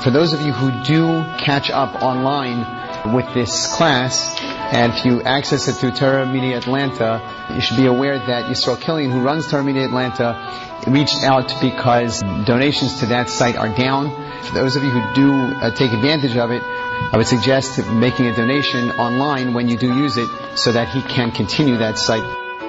For those of you who do catch up online with this class, and if you access it through Torah Media Atlanta, you should be aware that Yisrael Killian, who runs Torah Media Atlanta, reached out because donations to that site are down. For those of you who do take advantage of it, I would suggest making a donation online when you do use it so that he can continue that site.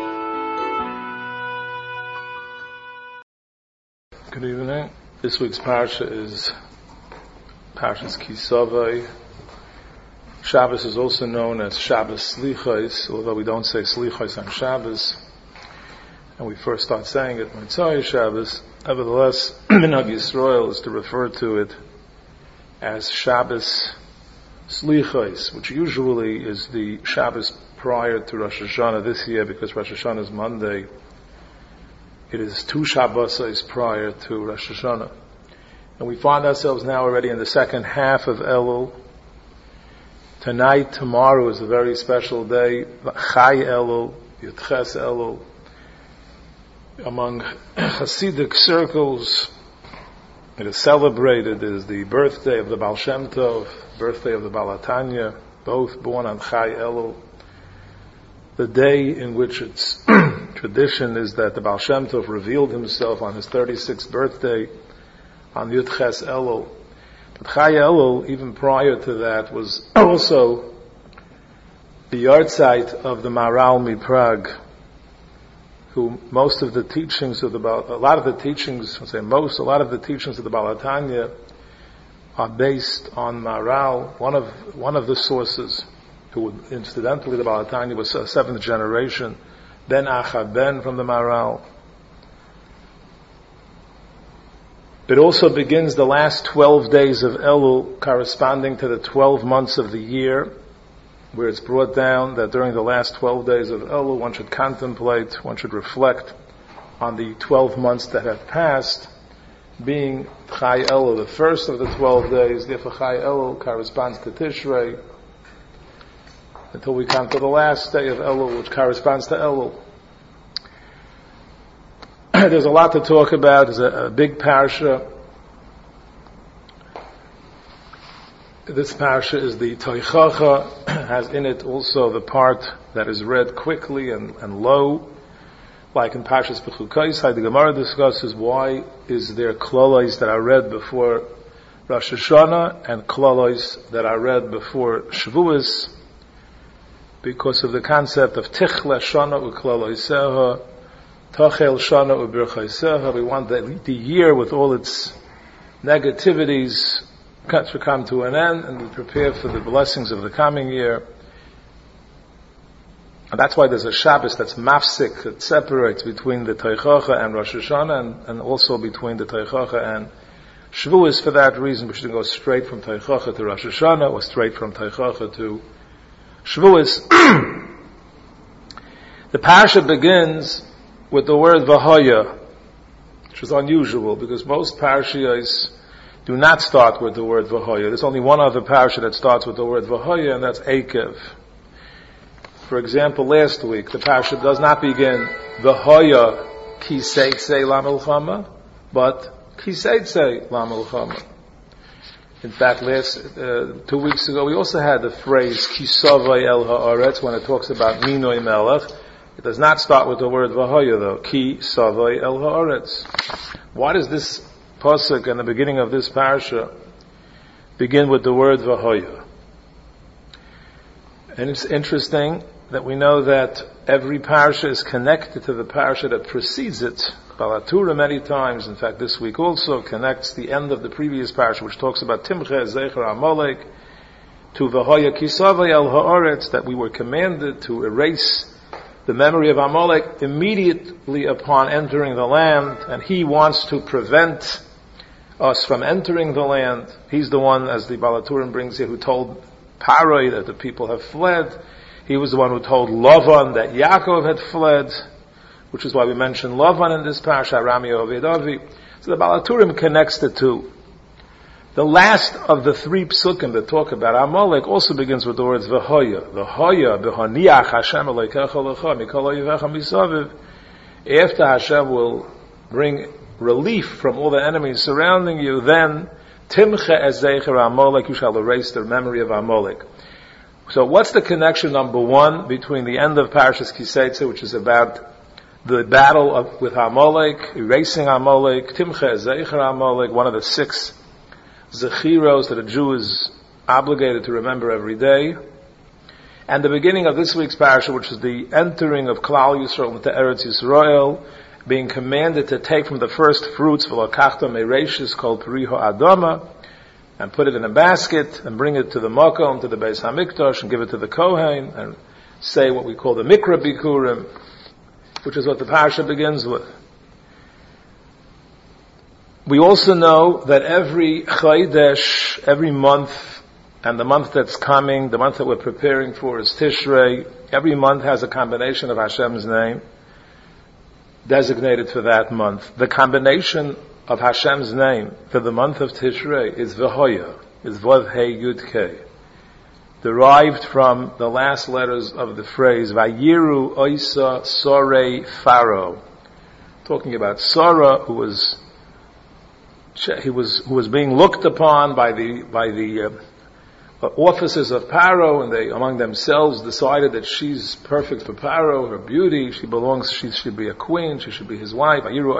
Good evening. This week's parsha is Parshas Ki Savo. Shabbos is also known as Shabbos Slichos, although we don't say Slichos on Shabbos. And we first start saying it Motzei Shabbos. Nevertheless, Minhag Yisrael is to refer to it as Shabbos Slichos, which usually is the Shabbos prior to Rosh Hashanah this year, because Rosh Hashanah is Monday. It is 2 Shabbos prior to Rosh Hashanah. And we find ourselves now already in the second half of Elul. Tonight, tomorrow is a very special day, Chai Elul, Yudches Elul. Among Hasidic circles, it is celebrated as the birthday of the Baal Shem Tov, birthday of the Baal HaTanya, both born on Chai Elul. The day in which its tradition is that the Baal Shem Tov revealed himself on his 36th birthday on Yudches Elul. But Chai Elul, even prior to that, was also the yahrzeit of the Maharal Prague, who a lot of the teachings of the Baal HaTanya are based on Maharal. One of the sources, who incidentally the Baal HaTanya was a 7th generation, Ben Achad Ben from the Maharal. It also begins the last 12 days of Elul, corresponding to the 12 months of the year, where it's brought down that during the last 12 days of Elul, one should contemplate, one should reflect on the 12 months that have passed, being Chai Elul, the first of the 12 days. Therefore, Chai Elul corresponds to Tishrei, until we come to the last day of Elul, which corresponds to Elul. There's a lot to talk about. There's a big parsha. This parsha is the Toichacha, has in it also the part that is read quickly and low, like in Parshas Bechukos. The Gemara discusses why is there klolos that are read before Rosh Hashanah and klolos that are read before Shavuos, because of the concept of Tichle Shana u'kloloseha, Tachel Shana u'birchaiseha. We want the year with all its negativities to come to an end, and we prepare for the blessings of the coming year. And that's why there's a Shabbos that's mafsik, that separates between the Teichacha and Rosh Hashanah, and also between the Teichacha and Shavuos. For that reason, we should go straight from Teichacha to Rosh Hashanah, or straight from Teichacha to Shavuos. The parsha begins with the word V'hoya, which is unusual because most parshiyos do not start with the word V'hoya. There's only one other parsha that starts with the word V'hoya, and that's Eikev. For example, last week the parsha does not begin V'hoya ki seitzei la milchama, but ki seitzei la milchama. In fact, 2 weeks ago, we also had the phrase Ki Savai El Haaretz when it talks about Minoi Melech. It does not start with the word V'hoya though. Ki Savai El Haaretz. Why does this pasuk and the beginning of this parsha begin with the word V'hoya? And it's interesting that we know that every parsha is connected to the parsha that precedes it. Baal HaTorah many times, in fact this week also, connects the end of the previous parsha, which talks about Timche Zecher Amalek, to V'hoya Ki Savai El Haaretz, that we were commanded to erase the memory of Amalek immediately upon entering the land, and he wants to prevent us from entering the land. He's the one, as the Baal HaTorah brings here, who told Paroi that the people have fled. He was the one who told Lavan that Yaakov had fled, which is why we mention Lavan in this parsha, Rami Oved Avi. So the Baal HaTorah connects the two. The last of the 3 psukim that talk about Amalek also begins with the words V'hoya. V'hoya b'honiach Hashem Elokecha lecha mikol oyevecha misaviv. After Hashem will bring relief from all the enemies surrounding you, then Timche es zecher Amalek, you shall erase the memory of Amalek. So what's the connection, number one, between the end of Parashas Kiseitze, which is about the battle with Amalek, erasing Amalek, Timche es zecher Amalek, one of the 6 zechiros that a Jew is obligated to remember every day, and the beginning of this week's parasha, which is the entering of Klal Yisrael into Eretz Yisrael, being commanded to take from the first fruits, v'lakachta mereishis kol periho adama, and put it in a basket, and bring it to the Makom, to the Beis HaMikdash, and give it to the Kohen, and say what we call the Mikra Bikurim, which is what the parasha begins with. We also know that every Chodesh, every month, and the month that's coming, the month that we're preparing for is Tishrei. Every month has a combination of Hashem's name designated for that month. The combination of Hashem's name for the month of Tishrei is V'hoya, is Vav Hey Yud Kei, derived from the last letters of the phrase Vayiru Oisa Sorei Pharaoh, talking about Sarah, who was being looked upon by the officers of Paro, and they among themselves decided that she's perfect for Paro, her beauty, she should be a queen, she should be his wife.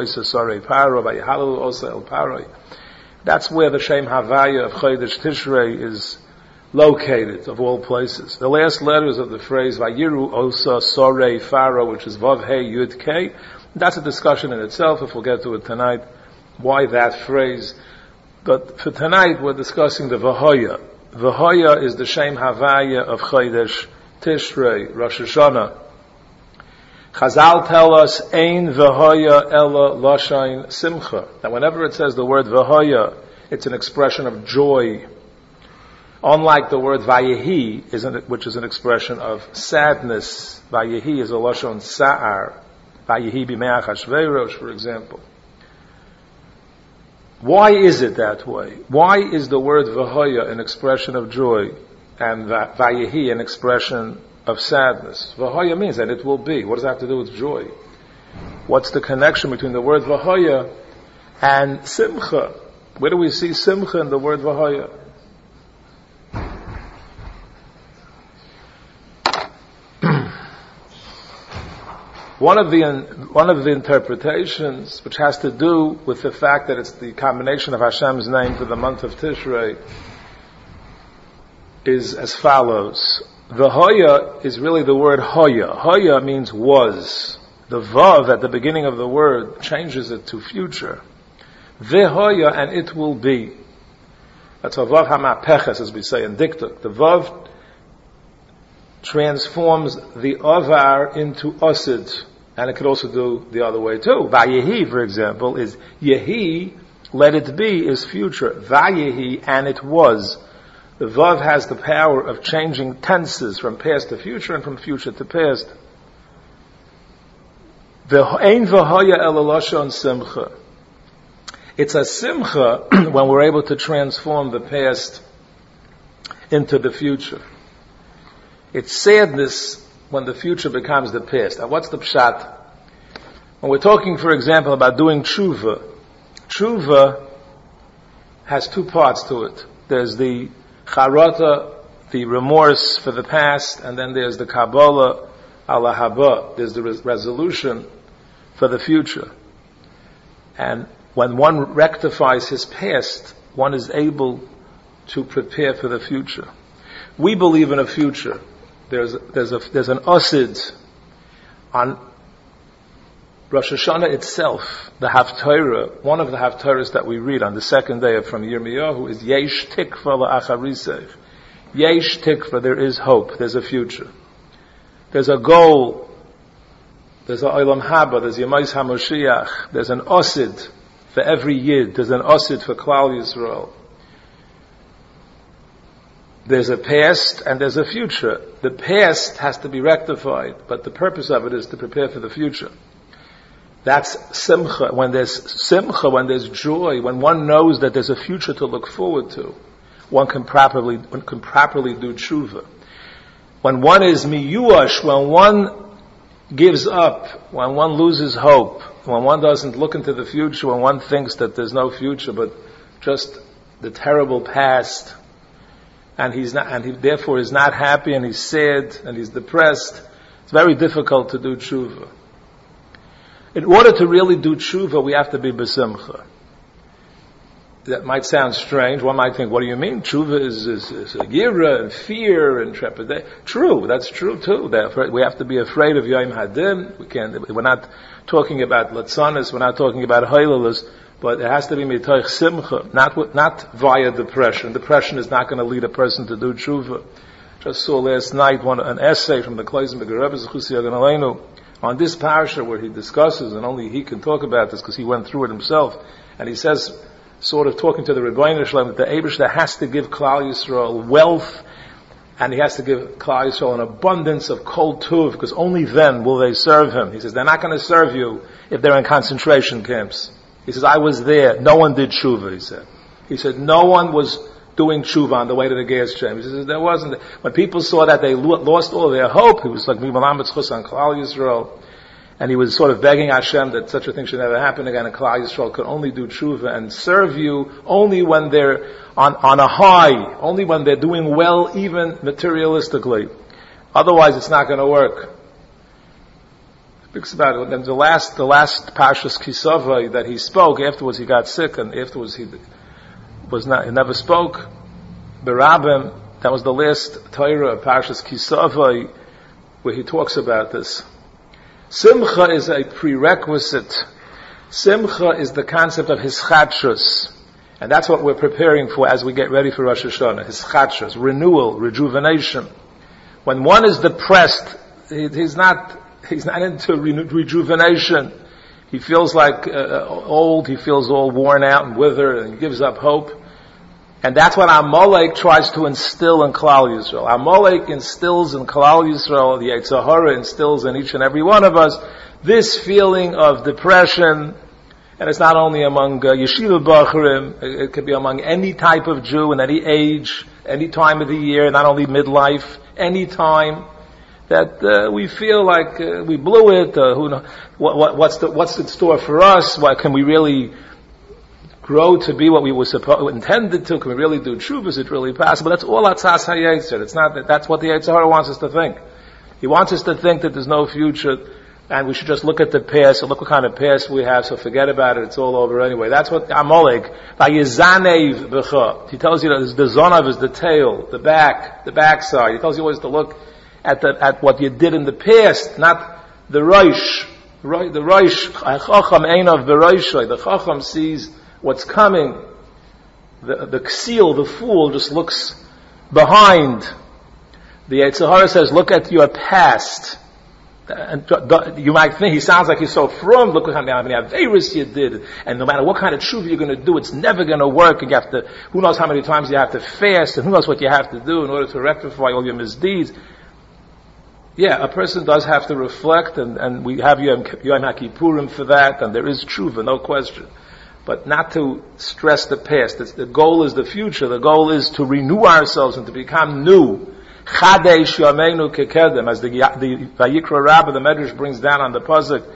That's where the Shem Havaya of Chodesh Tishrei is located, of all places. The last letters of the phrase Vayiru Osa Sorei Pharaoh, which is Vav Hey Yud Kei, that's a discussion in itself, if we'll get to it tonight, why that phrase. But for tonight we're discussing the V'hoya. V'hoya is the Shem Havaya of Chodesh Tishrei, Rosh Hashanah. Chazal tell us, Ein V'hoya ela lashain simcha. That whenever it says the word V'hoya, it's an expression of joy. Unlike the word Vayehi, which is an expression of sadness. Vayehi is a lashon sa'ar. Vayehi b'mei Achashverosh, for example. Why is it that way? Why is the word V'hoya an expression of joy and Vayehi an expression of sadness? V'hoya means that it will be. What does that have to do with joy? What's the connection between the word V'hoya and Simcha? Where do we see Simcha in the word V'hoya? One of the interpretations, which has to do with the fact that it's the combination of Hashem's name for the month of Tishrei, is as follows. The Hoya is really the word Hoya. Hoya means was. The Vav at the beginning of the word changes it to future. Vehoya, and it will be. That's a Vav HaMapeches, as we say in Diktuk. The Vav transforms the Avar into Osid. And it could also do the other way too. Vayehi, for example, is Yehi, let it be, is future. Vayehi, and it was. The Vav has the power of changing tenses from past to future and from future to past. Ein v'hoya ela lashon simcha. It's a simcha when we're able to transform the past into the future. It's sadness when the future becomes the past. Now what's the pshat? When we're talking, for example, about doing tshuva, tshuva has 2 parts to it. There's the charata, the remorse for the past, and then there's the kabbalah, ala haba, there's the resolution for the future. And when one rectifies his past, one is able to prepare for the future. We believe in a future. There's an osid on Rosh Hashanah itself. The Haftarah, one of the Haftarahs that we read on the second day from Yirmiyahu is Yesh Tikva la'acharisech. Yesh Tikva, there is hope, there's a future. There's a goal, there's a Olam Haba, there's Yemais HaMoshiach, there's an osid for every Yid, there's an osid for Klal Yisrael. There's a past and there's a future. The past has to be rectified, but the purpose of it is to prepare for the future. That's simcha. When there's joy, when one knows that there's a future to look forward to, one can properly do tshuva. When one is miyuash, when one gives up, when one loses hope, when one doesn't look into the future, when one thinks that there's no future but just the terrible past, and he therefore is not happy, and he's sad, and he's depressed, it's very difficult to do tshuva. In order to really do tshuva, we have to be besimcha. That might sound strange. One might think, what do you mean? Tshuva is a yira and fear and trepidation. True, that's true too. We have to be afraid of Yom Hadim. We're not talking about latzanis, we're not talking about hailalas, but it has to be mitoich simcha, not via depression. Depression is not going to lead a person to do tshuva. Just saw last night an essay from the Kloisenberger Rebbe Zechusi Yagan Aleinu on this parasha where he discusses, and only he can talk about this because he went through it himself, and he says, sort of talking to the Rebbeinu Shalom, that the Eibishter has to give Klal Yisrael wealth, and he has to give Klal Yisrael an abundance of kol tuv, because only then will they serve him. He says, they're not going to serve you if they're in concentration camps. He says, I was there, no one did tshuva, he said. He said, no one was doing tshuva on the way to the gas chamber. He says, there wasn't. When people saw that they lost all their hope, he was like, Mimalam B'tzchus on Klal Yisrael, and he was sort of begging Hashem that such a thing should never happen again, and Klal Yisrael could only do tshuva and serve you only when they're on a high, only when they're doing well, even materialistically. Otherwise, it's not going to work. Thinks about it. And the last Parshas Kisavai that he spoke, afterwards he got sick, and afterwards he never spoke. Berabim, that was the last Torah of Parshas Kisavai, where he talks about this. Simcha is a prerequisite. Simcha is the concept of hischadshus. And that's what we're preparing for as we get ready for Rosh Hashanah. Hischadshus, renewal, rejuvenation. When one is depressed, he's not into rejuvenation. He feels like old, he feels all worn out and withered, and he gives up hope. And that's what Amalek tries to instill in Klal Yisrael. Amalek instills in Klal Yisrael, the Yetzer Hara instills in each and every one of us, this feeling of depression. And it's not only among yeshiva bachurim, it could be among any type of Jew in any age, any time of the year, not only midlife, any time, that we feel like we blew it, who knows, what's in store for us, what can we really grow to be what we were intended to? Can we really do tshuva? Is it really possible? That's all atzas hayetzer. It's not that's what the Yetzer Hara wants us to think. He wants us to think that there's no future, and we should just look at the past, and look what kind of past we have, so forget about it, it's all over anyway. That's what Amalek, vayizanev b'cha. He tells you that the zonav is the tail, the backside. He tells you always to look at what you did in the past, not the roish. The roish, chacham einav b'roishay. The chacham sees what's coming. The ksil, the fool, just looks behind. The Yetzer Hara says, look at your past. And you might think, he sounds like he's so frum, look how many averis you did, and no matter what kind of tshuva you're going to do, it's never going to work, and you have to, who knows how many times you have to fast, and who knows what you have to do in order to rectify all your misdeeds. Yeah, a person does have to reflect, and we have Yom HaKippurim for that, and there is tshuva, no question. But not to stress the past. The goal is the future. The goal is to renew ourselves and to become new. Chadesh Yameinu Kekedem, as the Vayikra Rabbah, the Medrash brings down on the pasuk.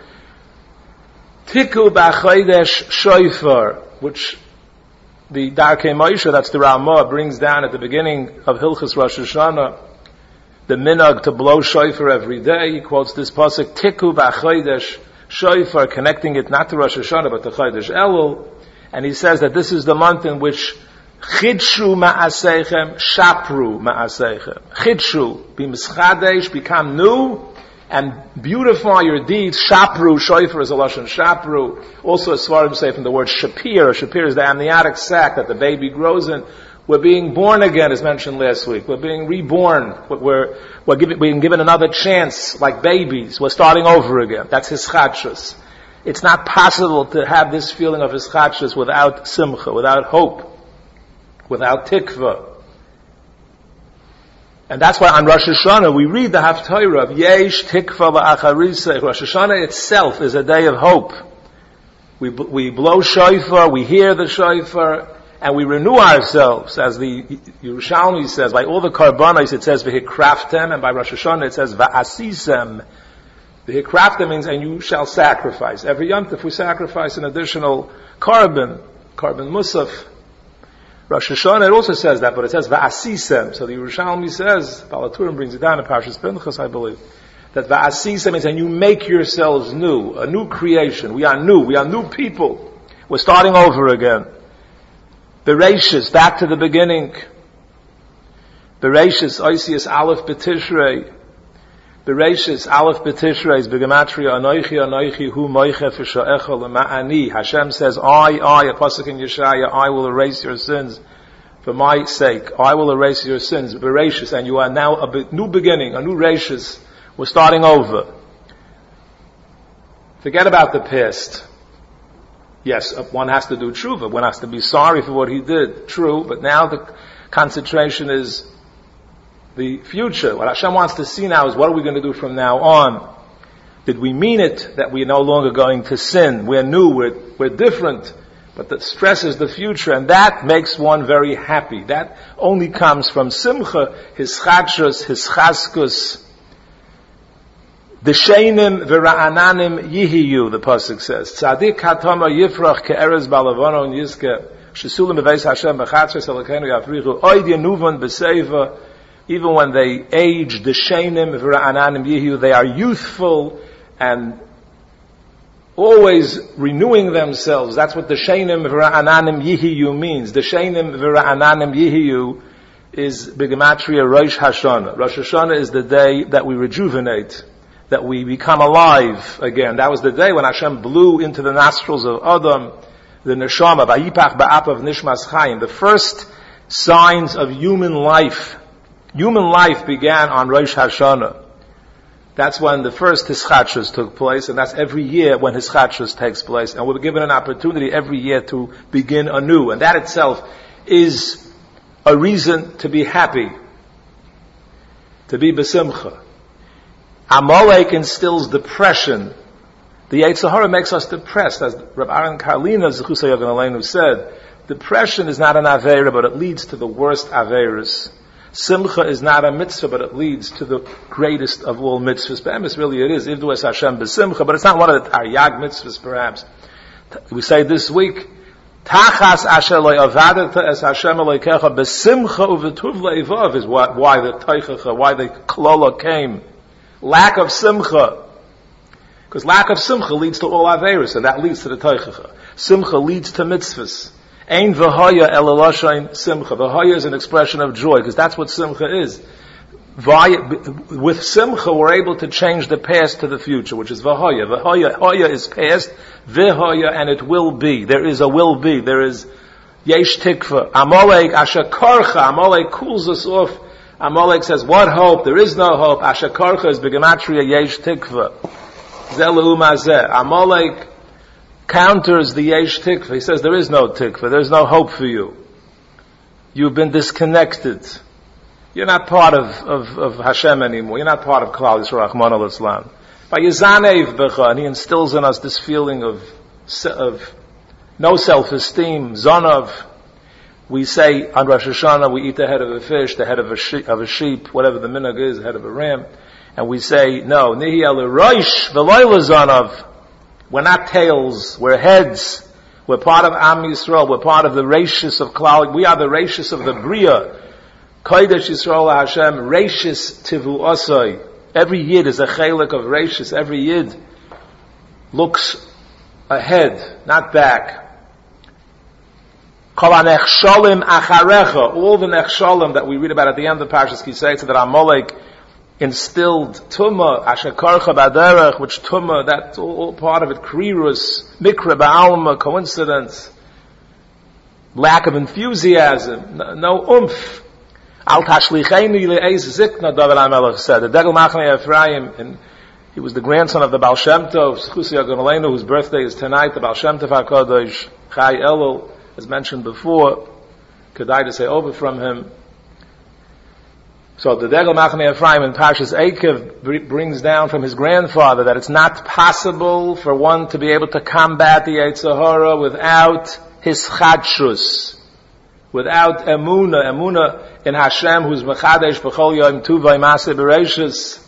Tiku B'Chodesh Shofar, which the Darkei Moshe, that's the Ramah, brings down at the beginning of Hilchos Rosh Hashanah, the minhag to blow shofar every day. He quotes this pasuk, Tiku B'Chodesh Shofar, connecting it not to Rosh Hashanah but to Chodesh Elul, and he says that this is the month in which Chidshu ma'aseichem, shapru ma'aseichem. Chidshu, be mischadesh, become new, and beautify your deeds. Shapru, shofar is a lashon shapru. Also, as far as say from the word shapir. Shapir is the amniotic sac that the baby grows in. We're being born again, as mentioned last week. We're being reborn. We're being given another chance, like babies. We're starting over again. That's hischadshus. It's not possible to have this feeling of hischadshus without simcha, without hope, without tikva. And that's why on Rosh Hashanah we read the Haftarah of Yesh Tikva V'Acharisei. Rosh Hashanah itself is a day of hope. We blow shofar, we hear the shofar, and we renew ourselves. As the Yerushalmi says, by all the karbanos it says V'Hikraftem, and by Rosh Hashanah it says V'Asisem. V'Hikraftem means, and you shall sacrifice. Every Yom Tov we sacrifice an additional carbon musaf. Rosh Hashanah, it also says that, but it says Va'asisem. So the Yerushalmi says, Balaturim brings it down in Parshas Pinchas, I believe, that Va'asisem means, and you make yourselves new, a new creation. We are new people. We're starting over again. Bereshis, back to the beginning. Bereshis, Oisius Aleph B'Tishrei. Bereshis, Aleph B'Tishrei, is B'Gematria, Anoichi, Hu Moiche F'Sha'echa L'Ma'ani. Hashem says, a pasuk in Yeshaya, I will erase your sins for my sake. I will erase your sins. Bereshis, and you are now a new beginning, a new Reshis. We're starting over. Forget about the past. Yes, one has to do tshuva. One has to be sorry for what he did. True, but now the concentration is the future. What Hashem wants to see now is what are we going to do from now on? Did we mean it that we are no longer going to sin? We're new, we're different. But the stress is the future, and that makes one very happy. That only comes from simcha, his chadshus, his chaskus. D'sheinim v'ra'ananim yihiyu, the pasuk says. Tzadik hatama yifrach ke'erez balavono yizke shesulim beveis Hashem b'chatzres elokenu yafrichu oid yenuvan b'seiva. Even when they age, d'sheinim v'ra'ananim yihiyu, they are youthful and always renewing themselves. That's what d'sheinim v'ra'ananim yihiyu means. D'sheinim v'ra'ananim yihiyu is b'gematria Rosh Hashanah. Rosh Hashanah is the day that we rejuvenate, that we become alive again. That was the day when Hashem blew into the nostrils of Adam the neshama, vayipach ba'apav nishmas chayim. The first signs of human life. Human life began on Rosh Hashanah. That's when the first hischatshus took place, and that's every year when hischatshus takes place. And we're given an opportunity every year to begin anew. And that itself is a reason to be happy, to be besimcha. Amalek instills depression. The Yetzer Hara makes us depressed. As Rabbi Aaron Karlina, Zechusay Yogan Aleinu, said, depression is not an Aveira, but it leads to the worst Aveiras. Simcha is not a mitzvah, but it leads to the greatest of all mitzvahs. Be'emes, really it is. Ivdu es Hashem b'simcha, but it's not one of the Taryag mitzvahs, perhaps. We say this week, Tachas asher lo avadata es Hashem Elokecha b'simcha uvetuv le'ivav, is why the Teichacha, why the Klola came. Lack of simcha. Because lack of simcha leads to all Averis, and that leads to the Teichacha. Simcha leads to mitzvahs. Ein v'hoya el eloshain simcha. V'hoya is an expression of joy, because that's what simcha is. With simcha, we're able to change the past to the future, which is v'hoya. Hoya is past, v'hoya, and it will be. There is a will be. There is yesh tikva. Amalek asher karcha. Amalek cools us off. Amalek says, what hope? There is no hope. Asher karcha is begematria yesh tikva. Zelu mazeh. Amalek counters the yesh tikva. He says, there is no tikva. There is no hope for you. You've been disconnected. You're not part of Hashem anymore. You're not part of Klal Yisrael, Rahman al-Islam. By Yizanev Becha, and he instills in us this feeling of no self-esteem, Zonav. We say on Rosh Hashanah, we eat the head of a fish, the head of a sheep, whatever the minhag is, the head of a ram. And we say, no, Nihi al-Roish, v'loy Zonav. We're not tails, we're heads. We're part of Am Yisrael, we're part of the Rashis of Klal. We are the Rashis of the Bria. Kodesh Yisrael Hashem, Rashis Tivu Osoi. Every Yid is a chelik of Rashis. Every Yid looks ahead, not back. Kol ha-nechsholim acharecha. All the nechsholim that we read about at the end of Parshas Kisei, that Amalek instilled Tumah, Asher Karcha Baderech, which Tumah, that's all part of it, Krirus, Mikra Ba'alma, coincidence, lack of enthusiasm, no oomph. Al Tashlicheni Le'ez Zikna, David HaMelech said. The Degel Machane Ephraim, and he was the grandson of the Baal Shem Tov, Zechusei Yogan Aleinu, whose birthday is tonight, the Baal Shem Tov HaKadosh, Chai Elul, as mentioned before, Kedai to say over from him. So the Degel Machane Ephraim in Parshas Eikev brings down from his grandfather that it's not possible for one to be able to combat the Yetzer Hara without his chadshus, without emuna. Emuna in Hashem, who's mechadesh b'chol yom tuvay maseh bereishis.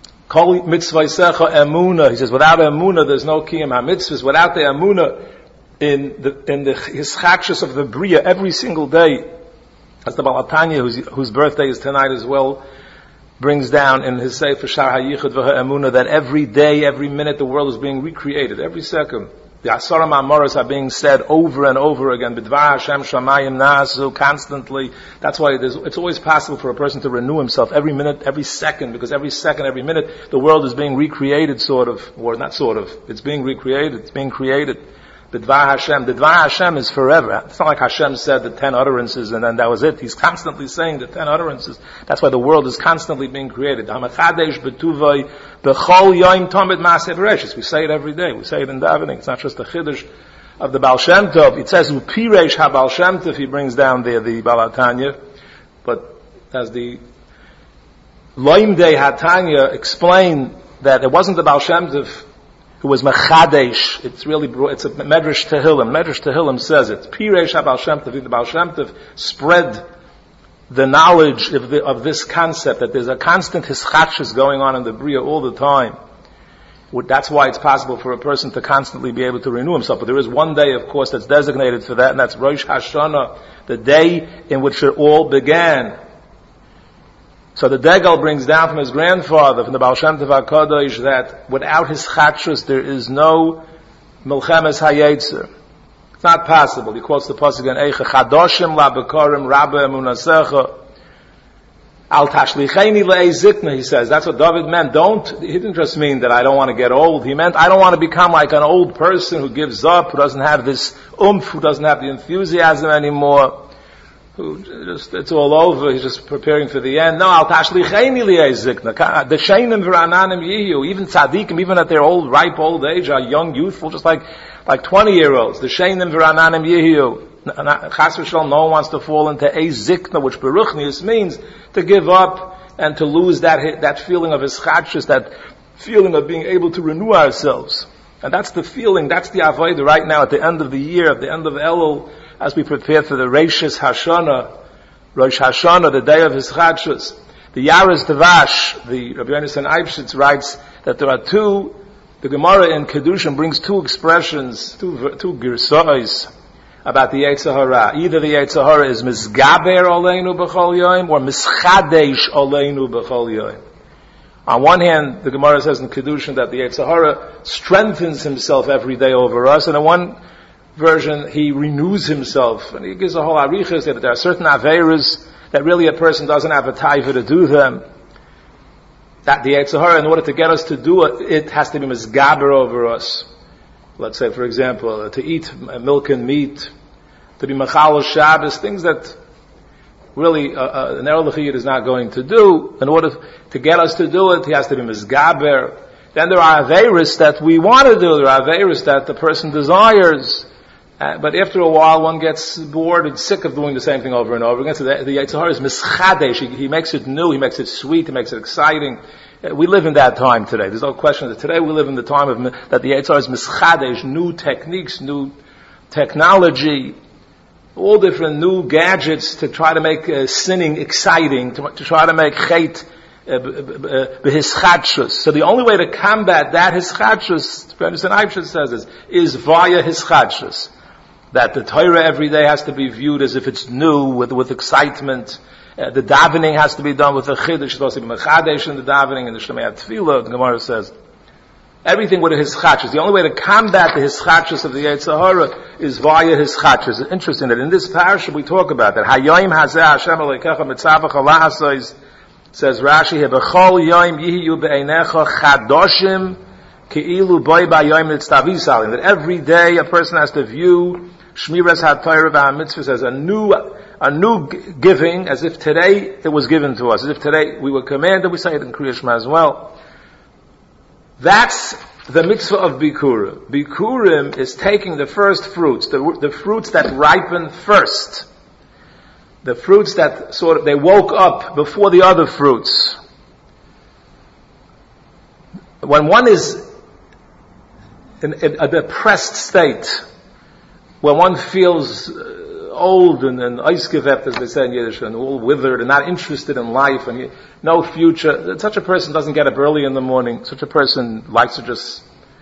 Kol mitzvah secha emuna. He says, without emuna, there's no kiyum ha-mitzvahs. Without the emuna, in the hischachus of the Bria every single day, as the Baal HaTanya, whose birthday is tonight as well, brings down in his Sefer Shar HaYichud V'Ha'emunah, that every day, every minute, the world is being recreated, every second. The Asara Ma'amoros are being said over and over again, B'dvar Hashem Shamayim Na'asu, constantly. That's why it's always possible for a person to renew himself every minute, every second, because every second, every minute, the world is being recreated, sort of, or not sort of, it's being recreated, it's being created. B'dvar Hashem. The Dvar Hashem is forever. It's not like Hashem said the 10 utterances and then that was it. He's constantly saying the 10 utterances. That's why the world is constantly being created. HaMachadesh b'tuvay b'chol yoim tamid ma'aseh b'reshis. We say it every day. We say it in davening. It's not just the chiddush of the Baal Shem Tov. It says upiresh ha-Baal Shem Tov. He brings down there the Baal HaTanya. But as the Loimdei HaTanya explain that it wasn't the Baal Shem Tov who was Mechadesh. It's a Medrash Tehillim. Medrash Tehillim says it. Piresh HaBaal Shem Tov. The Baal Shem Tov spread the knowledge of this concept, that there's a constant hischachus going on in the Bria all the time. That's why it's possible for a person to constantly be able to renew himself. But there is one day, of course, that's designated for that, and that's Rosh Hashanah, the day in which it all began. So the Degel brings down from his grandfather, from the Baal Shem Tov HaKadosh, that without his chachus there is no Milchemes HaYetzer. It's not possible. He quotes the pasuk in Eicha, Chadoshim la bekarim rabbe emunasecha al tashlicheni le'ezikna, he says. That's what David meant. He didn't just mean that I don't want to get old. He meant I don't want to become like an old person who gives up, who doesn't have this who doesn't have the enthusiasm anymore. It's all over, he's just preparing for the end. No, al tashlicheni li'ezikna. The sheinim v'rananim yiyu, even tzaddikim, even at their ripe old age, are young, youthful, just like 20-year-olds. The sheinim v'rananim yiyu. Chas v'shalom, no one wants to fall into ezikna, which beruchnius means to give up and to lose that feeling of ischachus, that feeling of being able to renew ourselves. And that's the feeling, that's the avodah right now at the end of the year, at the end of Elul, as we prepare for the Rosh Hashanah, the day of Hischachus. The Yaris Devash, the Rabbi Yonasan Eibshitz writes that there are the Gemara in Kedushin brings two expressions, two girsais about the Yetzer Hara. Either the Yetzer Hara is Misgaber Oleinu B'chol Yoim or Mischadesh Oleinu B'chol Yoim. On one hand, the Gemara says in Kedushin that the Yetzer Hara strengthens himself every day over us, and in one version, he renews himself. And he gives a whole arichas that there are certain aveiros that really a person doesn't have a taiva to do them. That the Yetzer Hara, in order to get us to do it has to be misgaber over us. Let's say, for example, to eat milk and meat, to be machal Shabbos, things that really an Erlich Yid is not going to do. In order to get us to do it, he has to be misgaber. Then there are aveiros that we want to do. There are aveiros that the person desires. But after a while, one gets bored and sick of doing the same thing over and over again. So the Yetzer Hara is mischadesh. He makes it new, he makes it sweet, he makes it exciting. We live in that time today. There's no question that today we live in the time that the Yetzer Hara is mischadesh, new techniques, new technology, all different new gadgets to try to make sinning exciting, to try to make chait b'hischachus. So the only way to combat that hischachus, Yonasan Eibshitz says, is via hischachus. That the Torah every day has to be viewed as if it's new, with excitement. The davening has to be done with a chiddush. It's supposed to be mechadesh in the davening, and the Shemei Tefillah, the Gemara says. Everything with a hischachus. The only way to combat the hischachus of the Yetzer Hara is via hischachus. It's interesting that in this parasha we talk about that. Hayoim hazeh Hashem Elokecha mitzavach ala'asois, says Rashi, Hebechol yoim yihiyu be'einecha chadoshim ke'ilu boi ba'yoim nitztavisalim. That every day a person has to view Shmiras HaTorah v'HaMitzvahs as a new giving, as if today it was given to us, as if today we were commanded. We say it in Kriya Shema as well. That's the mitzvah of Bikurim. Bikurim is taking the first fruits, the fruits that ripen first. The fruits that they woke up before the other fruits. When one is in a depressed state, when one feels old and eisgewebt, as they say in Yiddish, and all withered and not interested in life and no future, such a person doesn't get up early in the morning. Such a person likes to just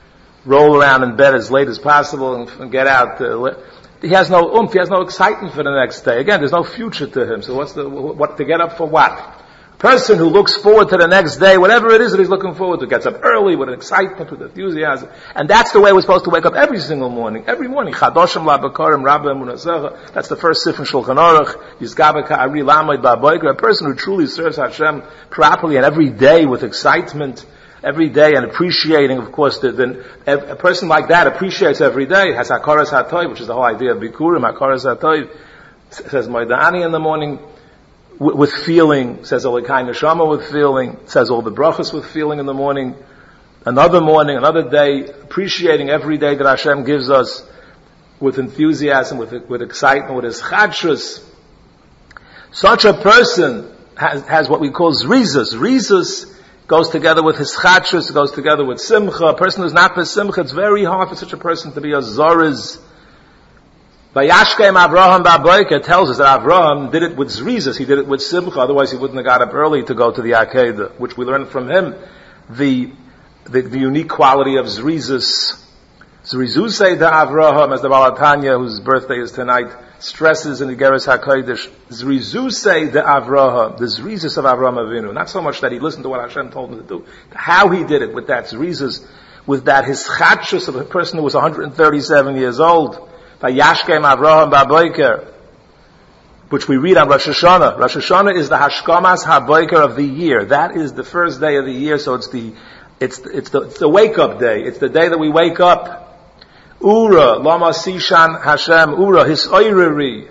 roll around in bed as late as possible and get out. He has no oomph. He has no excitement for the next day. Again, there's no future to him. So what to get up for what? Person who looks forward to the next day, whatever it is that he's looking forward to, gets up early with excitement, with enthusiasm. And that's the way we're supposed to wake up every single morning. Every morning. Chadoshim la'bakarim rabba emunasecha. That's the first sif in Shulchan Aruch. Yizgabe ka'ari lamoid ba'boiker. A person who truly serves Hashem properly and every day with excitement, every day, and appreciating, of course, a person like that appreciates every day, has hakaras hatoiv, which is the whole idea of bikurim, hakaras hatoiv. Says Moedani in the morning, with feeling, says Elikai Neshama with feeling, says all the brachas with feeling in the morning, another day, appreciating every day that Hashem gives us with enthusiasm, with excitement, with his chadshus. Such a person has what we call zrizus. Zrizus goes together with his chadshus, goes together with simcha. A person who's not for simcha, it's very hard for such a person to be a zoriz. Vayashkem Avraham Ba'boiker tells us that Avraham did it with zrizus, he did it with simcha, otherwise he wouldn't have got up early to go to the Akedah, which we learned from him, the unique quality of zrizus. Zrizusei de Avraham, as the Baal HaTanya, whose birthday is tonight, stresses in the Geras HaKodesh, Zrizusei de Avraham, the zrizus of Avraham Avinu. Not so much that he listened to what Hashem told him to do, how he did it with that zrizus, with that his chadshus of a person who was 137 years old, Vayashkem Avraham Ba'boiker, which we read on Rosh Hashanah. Rosh Hashanah is the Hashkamas HaBoiker of the year. That is the first day of the year, so it's the wake-up day. It's the day that we wake up. Ura, Lama Sishan Hashem, Ura, His Oireri.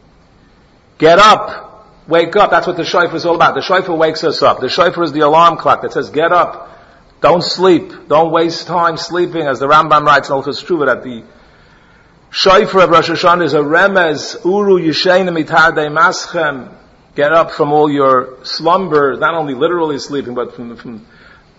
Get up. Wake up. That's what the shofar is all about. The shofar wakes us up. The shofar is the alarm clock that says, get up. Don't sleep. Don't waste time sleeping, as the Rambam writes in Hilchos Teshuvah, that the shofar of Rosh Hashanah is a remez, Uru Yishein Mitardei Maschem. Get up from all your slumbers, not only literally sleeping, but from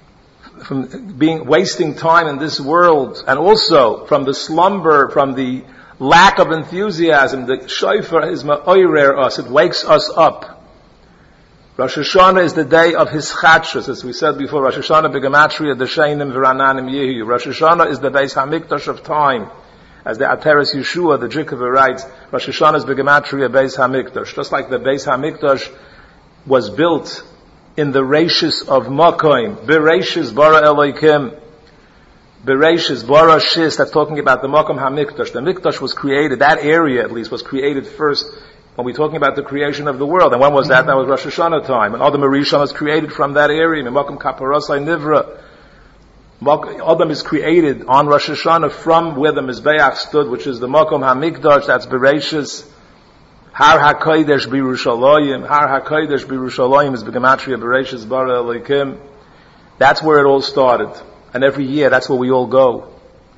wasting time in this world, and also from the slumber, from the lack of enthusiasm. The shofar is ma'oirer us, it wakes us up. Rosh Hashanah is the day of his chadshus, as we said before. Rosh Hashanah begematria d'sheinim v'rananim yehu. Rosh Hashanah is the Beis Hamikdash of time. As the Ateres Yeshua, the Jikva writes, Rosh Hashanah is begematria Beis Hamikdash. Just like the Beis Hamikdash was built in the Reishis of Makoim, Bereishis bara Elokim, Bereishis bara Shis, that's talking about the Makom HaMikdash. The Mikdash was created, that area at least was created first when we're talking about the creation of the world. And when was that? That was Rosh Hashanah time. And Adam Rishon was created from that area. Makom Kaparosai Nivra. Adam is created on Rosh Hashanah from where the Mizbeach stood, which is the Makom HaMikdash, that's Bereishis. Har HaKodesh B'Yerushalayim. Har HaKodesh B'Yerushalayim is Begematria Bereishis bara Elokim. That's where it all started. And every year, that's where we all go.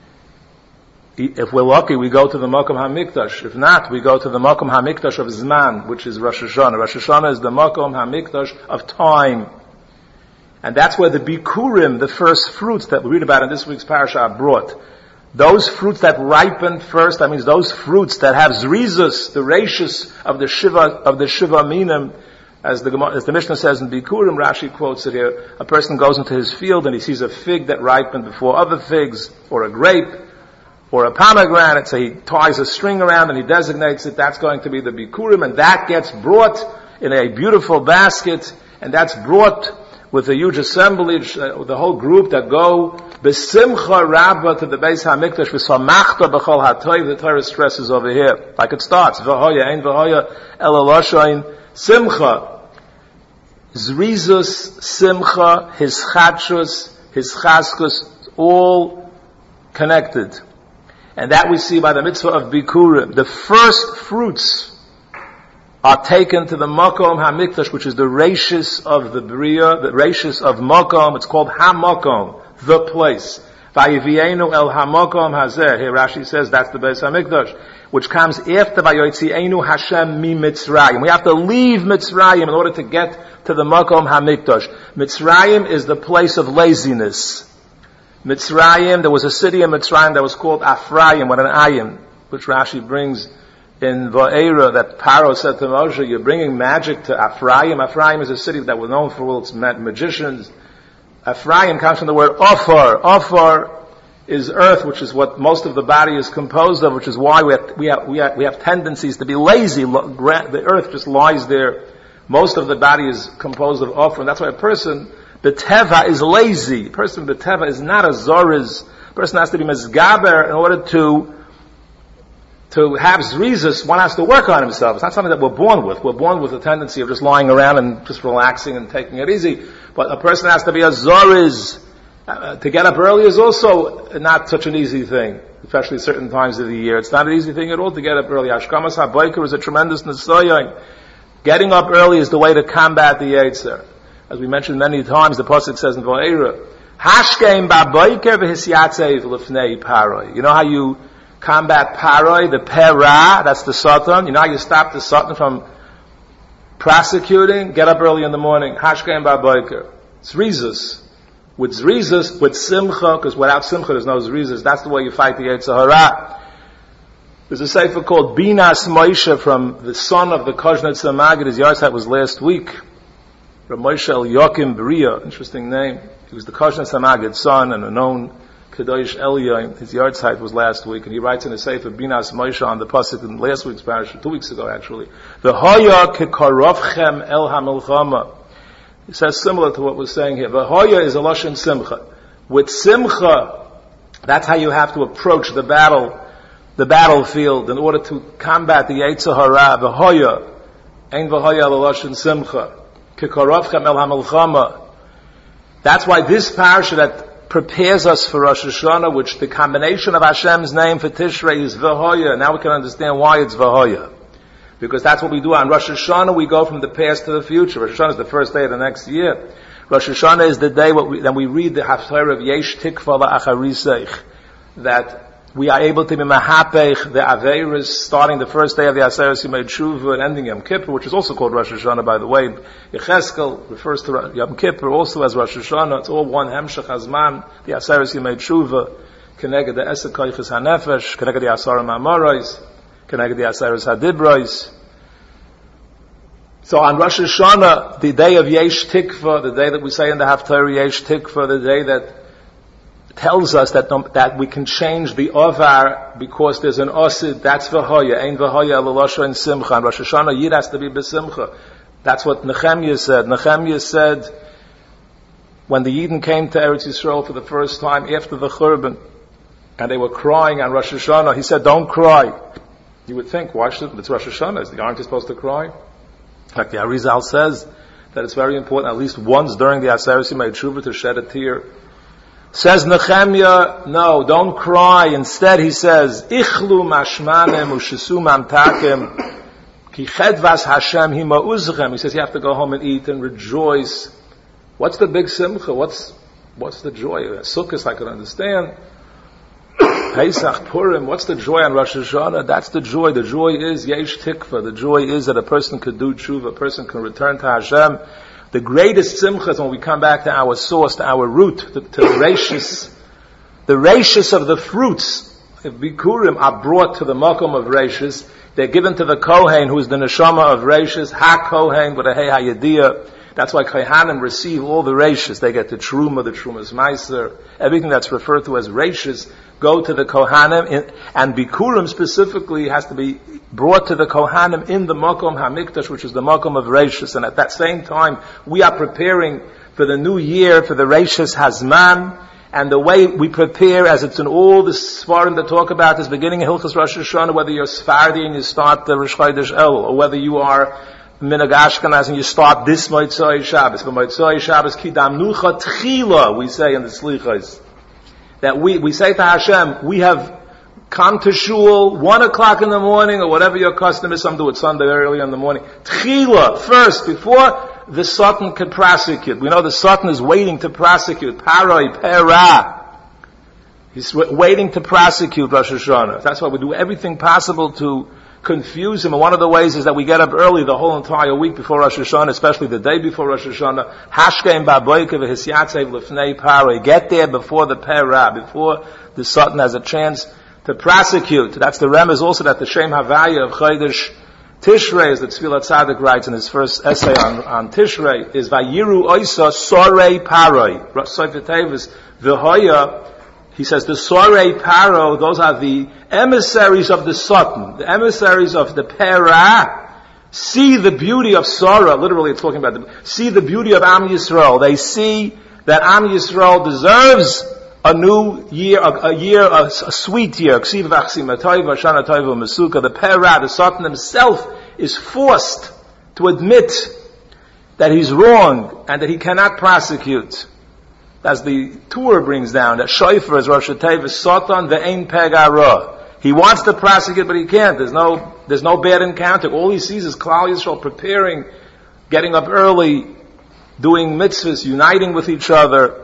If we're lucky, we go to the Makom HaMikdash. If not, we go to the Makom HaMikdash of Zman, which is Rosh Hashanah. Rosh Hashanah is the Makom HaMikdash of time. And that's where the Bikurim, the first fruits that we read about in this week's parasha, are brought. Those fruits that ripen first, that means those fruits that have zrizus, the rashis of the Shiva Minim, as the Mishnah says in Bikurim, Rashi quotes it here, a person goes into his field and he sees a fig that ripened before other figs, or a grape, or a pomegranate, so he ties a string around and he designates it, that's going to be the Bikurim, and that gets brought in a beautiful basket, and that's brought with a huge assemblage, the whole group that go besimcha rabba to the Beis Hamikdash, v'samachta b'chol hatoiv. The Torah stresses over here, like it starts, v'hoya ein v'hoya elaloshain simcha, zrizus simcha, his chadshus, his chaskus, all connected, and that we see by the mitzvah of Bikurim. The first fruits are taken to the Makom HaMikdash, which is the Reishis of the Bria, the Reishis of Makom. It's called HaMakom, the place. Vayivienu el HaMakom Hazeh. Here Rashi says that's the Beis HaMikdash, which comes after Vayotzienu Hashem mi Mitzrayim. We have to leave Mitzrayim in order to get to the Makom HaMikdash. Mitzrayim is the place of laziness. Mitzrayim, there was a city in Mitzrayim that was called Afrayim, with an ayin, which Rashi brings in Va'era, that Paro said to Moshe, you're bringing magic to Afrayim. Afrayim is a city that was known for all its magicians. Afrayim comes from the word Ofar. Ofar is earth, which is what most of the body is composed of, which is why we have tendencies to be lazy. The earth just lies there. Most of the body is composed of offer, and that's why a person beteva is lazy. A person beteva is not a zoriz. A person has to be mezgaber in order to have zrizas. One has to work on himself. It's not something that we're born with. We're born with a tendency of just lying around and just relaxing and taking it easy. But a person has to be a zoriz. To get up early is also not such an easy thing, especially certain times of the year. It's not an easy thing at all to get up early. Hashkamas habayker is a tremendous nesoyah. Getting up early is the way to combat the Yetzer. As we mentioned many times, the pasuk says in Va'era, Hashkeim ba'bayker v'hisyatzev l'fnei paroi. You know how you combat paroi, the pera, that's the satan. You know how you stop the satan from prosecuting? Get up early in the morning. Hashkeim ba'bayker. It's Zrizas. With Zrizas, with Simcha, because without Simcha there's no Zrizas. That's the way you fight the Yetzer Hara. There's a sefer called Binas Moshe from the son of the Kozhnitzer Maggid. His yahrzeit was last week. Rav Moshe Eliakim Beria, interesting name. He was the Kozhnitzer Maggid's son and a known Kedosh Eliyah. His yahrzeit was last week, and he writes in a sefer Binas Moshe on the pasuk in last week's parasha, 2 weeks ago actually. V'hoya kekarovchem el hamilchama. He says similar to what we're saying here. V'hoya is a lashon simcha. With simcha, that's how you have to approach the battlefield in order to combat the Yetzer Hara. V'hoya, ein v'hoya l'lashon simcha. Kekarovchem el hamilchama. That's why this parasha that prepares us for Rosh Hashanah, which the combination of Hashem's name for Tishrei is v'hoya. Now we can understand why it's v'hoya. Because that's what we do on Rosh Hashanah. We go from the past to the future. Rosh Hashanah is the first day of the next year. Rosh Hashanah is the day then we read the Haftarah of Yesh Tikva La'achariseich, that we are able to be mahapech the Aveiros, starting the first day of the Aseres Yemei Tshuva and ending Yom Kippur, which is also called Rosh Hashanah, by the way. Yecheskel refers to Yom Kippur also as Rosh Hashanah. It's all one Hemshech Hazman, the Aseres Yemei Tshuva, Keneged the Esek Koiches HaNefesh, Keneged the Asara Ma'amoros, Keneged the Aseres HaDibros. So on Rosh Hashanah, the day of Yesh Tikva, the day that we say in the Haftarah Yesh Tikva, the day that tells us that we can change the Ovar because there's an Osid, that's V'hoya, Ein V'hoya L'Losha and Simcha. On Rosh Hashanah, Yid has to be B'Simcha. That's what Nehemiah said. Nehemiah said, when the Yidden came to Eretz Yisrael for the first time after the Churban, and they were crying on Rosh Hashanah, he said, don't cry. You would think, why should it's Rosh Hashanah? Aren't you supposed to cry? In fact, the Arizal says that it's very important, at least once during the Aseres Yemei Tshuva, to shed a tear. Says Nehemiah, no, don't cry. Instead, he says, Ichlu mashmanem ushisu mamtakem ki chedvas Hashem hima uzchem. He says you have to go home and eat and rejoice. What's the big simcha? What's the joy? Sukkot, I can understand. Pesach, Purim, what's the joy on Rosh Hashanah? That's the joy. The joy is Yesh Tikva. The joy is that a person could do tshuva, a person can return to Hashem. The greatest simcha is when we come back to our source, to our root, to the reishis. The reishis of the fruits of Bikurim are brought to the makom of reishis. They're given to the Kohen, who is the neshama of reishis, Ha-Kohen, with a Hey HaYediyah. That's why Kohanim receive all the reishis. They get the Truma's Meiser, everything that's referred to as reishis go to the Kohanim, and Bikurim specifically has to be brought to the Kohanim in the Makom HaMikdash, which is the Makom of reishis. And at that same time, we are preparing for the new year, for the reishis Hazman, and the way we prepare, as it's in all the Sfarim that talk about this, beginning of Hilchos Rosh Hashanah, whether you're Sephardi and you start the Rosh Chodesh Elul, or whether you are Minhag Ashkenaz and you start this Motzei Shabbos. For Motzei Shabbos, Kidam Nucha Tchila, we say in the Slichos. That we say to Hashem, we have come to Shul 1 o'clock in the morning, or whatever your custom is. Some do it Sunday early in the morning. Tchila, first, before the Satan can prosecute. We know the Satan is waiting to prosecute. Paroi, Pera. He's waiting to prosecute Rosh Hashanah. That's why we do everything possible to confuse him. And one of the ways is that we get up early the whole entire week before Rosh Hashanah, especially the day before Rosh Hashanah. Hashkeim ba'boyke v'hisyatzev l'fnei paroi. Get there before the Pera, before the Satan has a chance to prosecute. That's the remez also that the Shem Havaya of Chodesh Tishrei, as the Tzvilat Tzaddik writes in his first essay on Tishrei, is Vayiru Oisa Sorei Paroi. Sofer Tevis V'hoya He says the Sorei Paro, those are the emissaries of the Satan, the emissaries of the Pera, see the beauty of Sora, literally it's talking about see the beauty of Am Yisrael. They see that Am Yisrael deserves a new year, a sweet year. The Pera, the Satan himself, is forced to admit that he's wrong and that he cannot prosecute. As the Torah brings down, that Shofar is Rosh Hashanah, Satan ve'ein pegara. He wants to prosecute, but he can't. There's no bad encounter. All he sees is Klal Yisrael preparing, getting up early, doing mitzvahs, uniting with each other,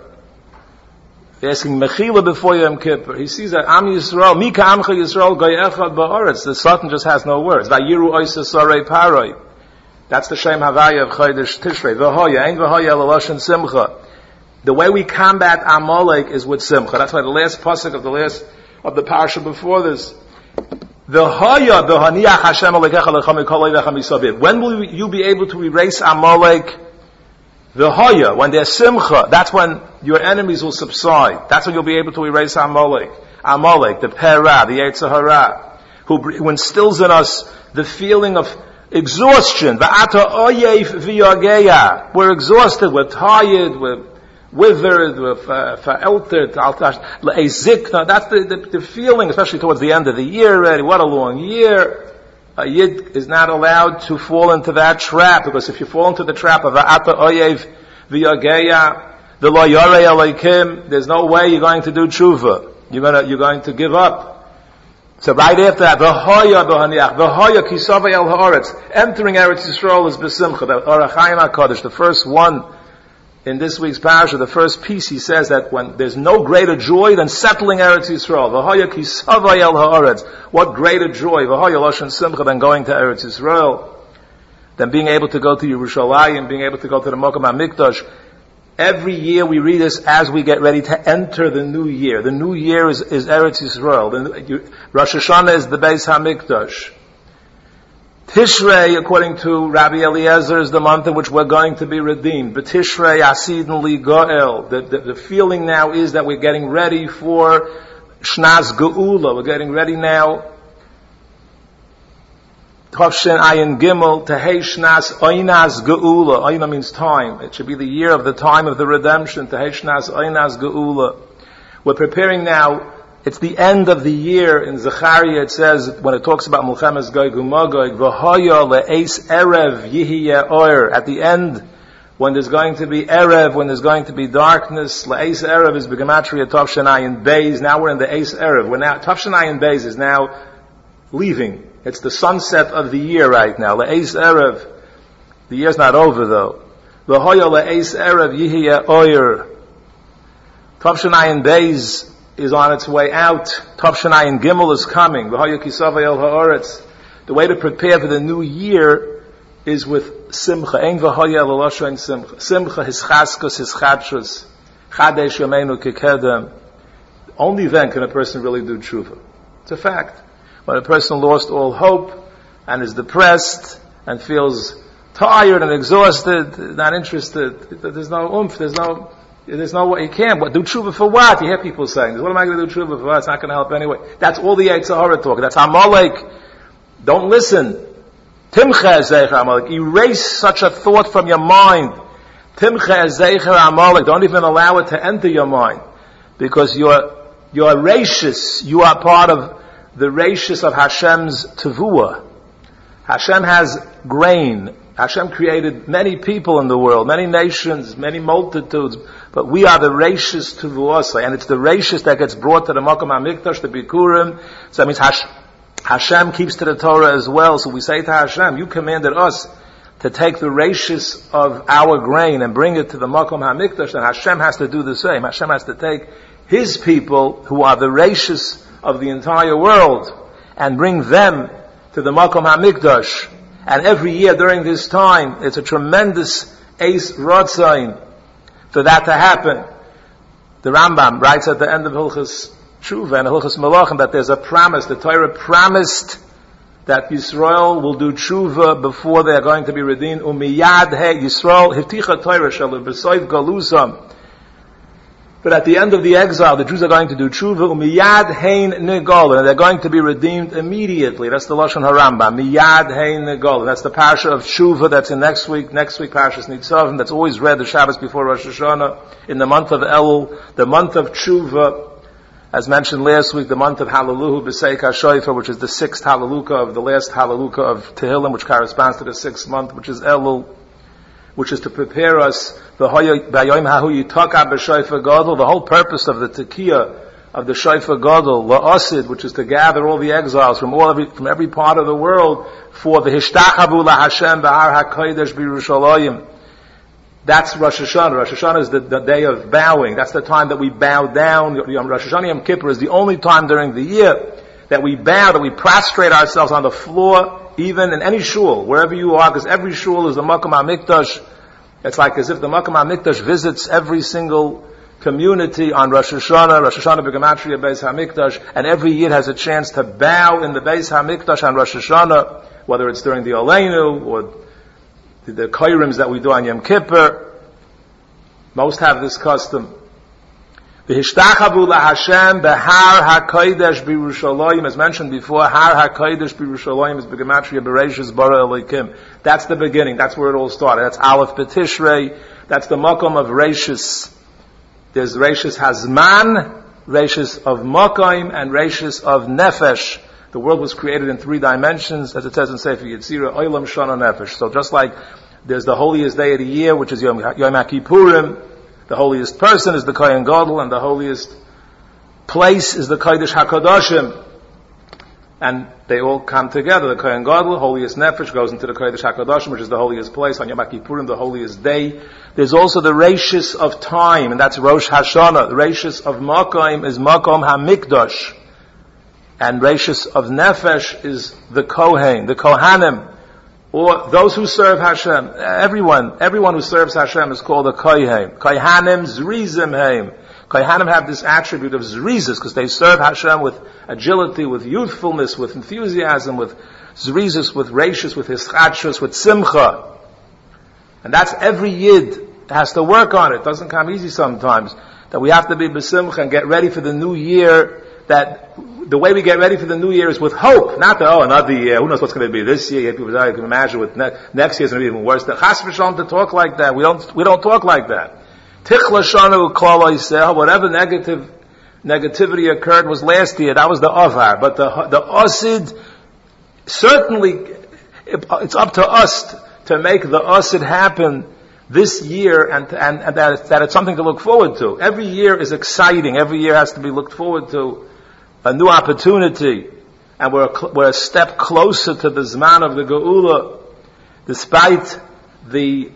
asking Mechila before Yom Kippur. He sees that Am Yisrael, Mika Amcha Yisrael, Goy Echad Ba'aretz. The Satan just has no words. Vayiru Oisa Sarei Paroi. That's the Shem Havaya of Chodesh Tishrei. V'hoya, ein v'hoya l'loshen simcha. The way we combat Amalek is with simcha. That's why the last pasuk of the parsha before this. V'hoya b'haniach Hashem alekecha lechamei kol oivecha misavib. When will you be able to erase Amalek? V'hoya, when there's simcha, that's when your enemies will subside. That's when you'll be able to erase Amalek. Amalek, the Pera, the Yetzer Hara, who instills in us the feeling of exhaustion. V'ata oyev v'yageya. We're exhausted, we're tired, we're withered, we're fa'elted, le'ezikna. That's the feeling, especially towards the end of the year already. What a long year. A Yid is not allowed to fall into that trap, because if you fall into the trap of Ata Oyev V'Yageya, the Lo Yorei Elokim, there's no way you're going to do tshuva. You're going to give up. So right after that, V'Hoya B'Haniach, V'Hoya Kisavei El Ha'aretz, entering Eretz Yisrael is B'Simcha, the Orach Chaim HaKadosh, the first one in this week's parasha, the first piece, he says that when there's no greater joy than settling Eretz Yisrael. V'hoya kisavay el ha'aretz. What greater joy, v'hoya loshen simcha, than going to Eretz Yisrael, than being able to go to Yerushalayim, being able to go to the Mokom HaMikdash. Every year we read this as we get ready to enter the new year. The new year is Eretz Yisrael. Rosh Hashanah is the Beis HaMikdash. Tishrei, according to Rabbi Eliezer, is the month in which we're going to be redeemed. But Tishrei, Asidin Li Goel. The feeling now is that we're getting ready for Shnas Geula. We're getting ready now. Tovshin Ayin Gimel, Tehei Shnas Oinas Geula. Oina means time. It should be the year of the time of the redemption. Tehei Shnas Oinas Geula. We're preparing now. It's the end of the year. In Zechariah it says, when it talks about Mulchemes Gog uMagog, V'hoya le'eis erev yihiyeh oir. At the end, when there's going to be erev, when there's going to be darkness, le'eis erev is B'gematria Tovshin Ayin Beis. Now we're in the eis erev. Tovshin Ayin Beis is now leaving. It's the sunset of the year right now. Le'eis erev. The year's not over though. V'hoya le'eis erev yihiyeh oir. Tovshin Ayin Beis is on its way out. Tovshin Ayin Gimel is coming. V'hoya kisavei el ha'aretz. The way to prepare for the new year is with simcha. Ein v'hoya l'loshen simcha. Simcha, his chaskos, his chadshus. Chadesh yameinu kekedem. Only then can a person really do tshuva. It's a fact. When a person lost all hope and is depressed and feels tired and exhausted, not interested, there's no oomph, there's no way, you can't. Do tshuva for what? You hear people saying, what am I going to do tshuva for what? It's not going to help anyway. That's all the Yetzer Hara talk. That's Amalek. Don't listen. Timcha Zeicher Amalek. Erase such a thought from your mind. Timcha Zeicher Amalek. Don't even allow it to enter your mind. Because you're rachis. You are part of the rachis of Hashem's tevuah. Hashem has grain. Hashem created many people in the world, many nations, many multitudes, but we are the rachis tevuosai, and it's the rachis that gets brought to the Mokom HaMikdash, the Bikurim. So that means Hashem keeps to the Torah as well. So we say to Hashem, you commanded us to take the rachis of our grain and bring it to the Mokom HaMikdash, and Hashem has to do the same. Hashem has to take His people, who are the rachis of the entire world, and bring them to the Mokom HaMikdash. And every year during this time, it's a tremendous eis rotzain for that to happen. The Rambam writes at the end of Hilchos Tshuva and Hilchos Malachim that there's a promise. The Torah promised that Yisrael will do tshuva before they are going to be redeemed. Umiyad he Yisrael hifticha Torah shalu b'soif galusam. But at the end of the exile, the Jews are going to do tshuva, umiyad hein negol, and they're going to be redeemed immediately. That's the Lashon HaRambam, miyad hein negol. That's the parsha of tshuva that's in next week Parshas Nitzavim, that's always read the Shabbos before Rosh Hashanah, in the month of Elul, the month of tshuva, as mentioned last week, the month of Hallelujah, B'Seik HaShoifer, which is the 6th Hallelujah of the last Hallelujah of Tehillim, which corresponds to the 6th month, which is Elul, which is to prepare us, the whole purpose of the Tekiah, of the Shofar Gadol, La'asid, which is to gather all the exiles from every part of the world, for the Hishtachavu LaHashem B'Har HaKodesh B'Yerushalayim. That's Rosh Hashanah. Rosh Hashanah is the day of bowing. That's the time that we bow down. Rosh Hashanah Yom Kippur is the only time during the year that we bow, that we prostrate ourselves on the floor, even in any shul, wherever you are, because every shul is the Makom HaMikdash. It's like as if the Makom HaMikdash visits every single community on Rosh Hashanah B'Gematria Beis HaMikdash, and every Yid has a chance to bow in the Beis HaMikdash on Rosh Hashanah, whether it's during the Aleinu, or the Kairims that we do on Yom Kippur. Most have this custom. V'hishtachavu LaHashem B'Har HaKodesh B'Yerushalayim, as mentioned before, Har HaKodesh B'Yerushalayim is B'Gematria Bereishis Bara Elokim. That's the beginning. That's where it all started. That's Aleph B'Tishrei. That's the Makom of Reishis. There's Reishis Hazman, Reishis of Makom, and Reishis of Nefesh. The world was created in 3 dimensions, as it says in Sefer Yetzirah, Olam Shana Nefesh. So just like there's the holiest day of the year, which is Yom HaKippurim, the holiest person is the Kohen Gadol, and the holiest place is the Kodesh HaKadoshim. And they all come together. The Kohen Gadol, holiest Nefesh, goes into the Kodesh HaKadoshim, which is the holiest place. On Yom HaKippurim, the holiest day. There's also the Reishis of time, and that's Rosh Hashanah. The Reishis of Makom is Makom HaMikdash. And Reishis of Nefesh is the Kohen, the Kohanim, or those who serve Hashem. Everyone who serves Hashem is called a Kohen. Kohanim Zrizim Heim. Kohanim have this attribute of Zrizis, because they serve Hashem with agility, with youthfulness, with enthusiasm, with Zrizis, with Reishis, with Hischatshus, with Simcha. And that's every Yid has to work on it. It doesn't come easy sometimes. That we have to be B'Simcha and get ready for the new year. That the way we get ready for the new year is with hope, not that, another year, who knows what's going to be this year. People say, you can imagine what next year's going to be even worse. Chas v'shalom to talk like that. We don't talk like that. Tichla shanu klal yisrael, whatever negativity occurred was last year. That was the avar. But the asid, certainly, it's up to us to make the asid happen this year, and that it's something to look forward to. Every year is exciting. Every year has to be looked forward to. A new opportunity, and we're a step closer to the Zman of the Geula, despite the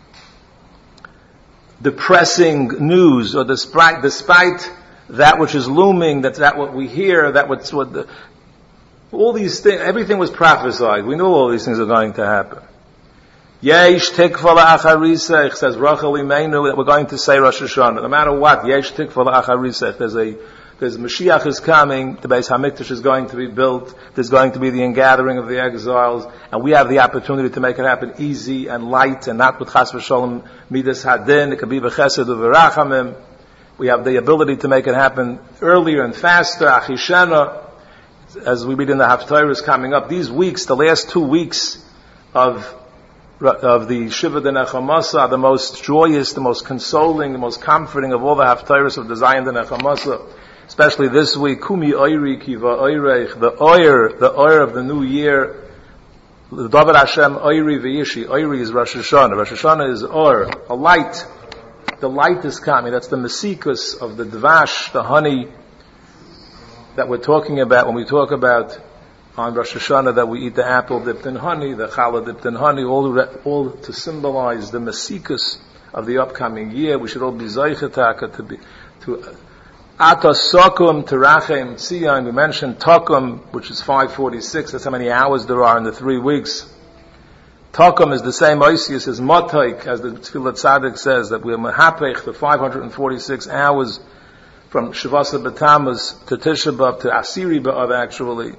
depressing news, or despite that which is looming, that what we hear, all these things, everything was prophesied. We knew all these things are going to happen. Yesh tikva la'acharisech, says Rachel Imeinu, that we're going to say Rosh Hashanah. No matter what, yesh tikva la'acharisech, there's Mashiach is coming, the Beis HaMikdash is going to be built, there's going to be the ingathering of the exiles, and we have the opportunity to make it happen easy and light, and not with Chas v'Sholem Midas Hadin. It can be B'Chesed u'V'Rachamim. We have the ability to make it happen earlier and faster. Achishena, as we read in the Haftarah coming up, these weeks, the last 2 weeks of the Shiva D'Nechamasa, are the most joyous, the most consoling, the most comforting of all the Haftarahs of the Zion D'Nechamasa. Especially this week, Kumi Oiri Kiva Oireich, the oir of the new year. The Davar Hashem Oiri V'Yishi. Oiri is Rosh Hashanah. Rosh Hashanah is Oir, a light. The light is coming. That's the Mesikus of the Dvash, the honey that we're talking about when we talk about on Rosh Hashanah that we eat the apple dipped in honey, the challah dipped in honey, all to symbolize the Mesikus of the upcoming year. We should all be Zaychetaka to Atos Sokum Terachem Tzion. We mentioned Tokum, which is 546. That's how many hours there are in the 3 weeks. Tokum is the same Oisius as Motaik, as the Tfilat Tzaddik says, that we're Mahapech, the 546 hours from Shavasa B'Tammuz to Tisha B'Av to Asiri B'Av, actually.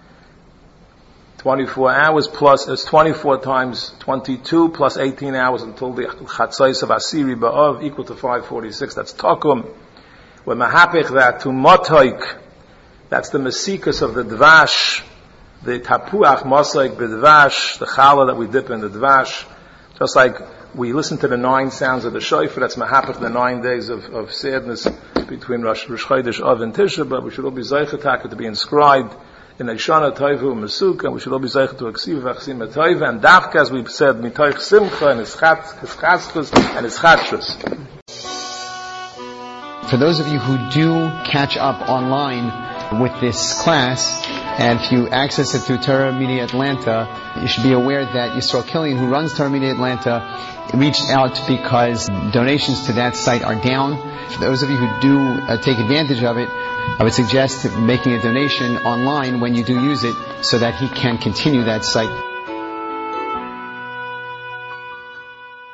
24 hours plus, it's 24 times 22 plus 18 hours until the Chatzos of Asiri B'Av, equal to 546. That's Tokum. We're mahapich that to motoik, that's the mesikus of the dvash, the tapuach mosaik b'dvash, the challah that we dip in the dvash. Just like we listen to the 9 sounds of the shofar, that's mahapich the 9 days of sadness between Rosh Chodesh Av and Tisha, but we should all be zeichetak to be inscribed in Eishana Toivu Mesuk, and we should all be zeichet to Aksiv V'Achsim Toiv, and Dafka, as we said, Mitoich Simcha, and Eschatzus, and Eschatzus. For those of you who do catch up online with this class, and if you access it through Torah Media Atlanta, you should be aware that Yisrael Killian, who runs Torah Media Atlanta, reached out because donations to that site are down. For those of you who do take advantage of it, I would suggest making a donation online when you do use it so that he can continue that site.